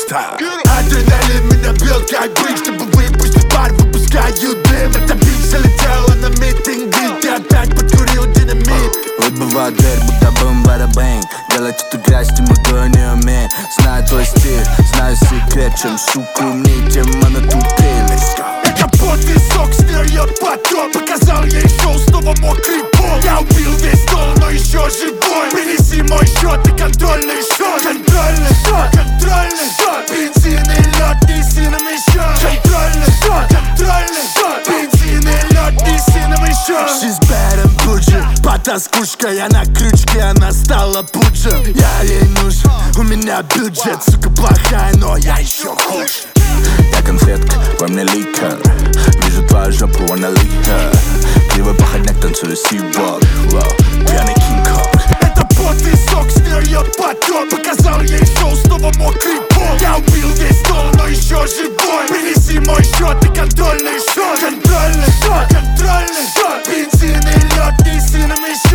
Адреналин меня бьет как бык, чтобы выпустить пар, выпускаю дым. Эта бич залетела на митинги, ты опять подкурил динамит. Выбиваю дверь, будто бум-бада-бэнг. Делать эту грязь, ты мой не умеет. Знаю твой стиль, знаю секрет. Чем сука умнее, тем она тупее. Капот висок стерет потом. Показал ей шоу, снова мокрый пол. Я убил весь стол, но еще живой. Принеси мой счет и контрольный счет. Контрольный счет, контрольный счет. Бензин и лед, неси нам еще. Контрольный счет, контрольный счет. Бензин и лед, неси нам еще. She's bad and bougie. Потаскушка, я на крючке, она стала пуджем. Я ей нужен, у меня бюджет. Сука плохая, но я еще хуже. Я конфетка, во мне ликер. Вижу твою жопу, она лихо. Кривой походняк, танцую сивок. Пьяный Кинг-Конг. Это пот висок стерет потом. Показал ей шоу, снова мокрый пол. Я убил весь стол, но еще живой. Принеси мой счет и контрольный счет. Контрольный счет, контрольный счет. Бензин и лед, неси нам еще.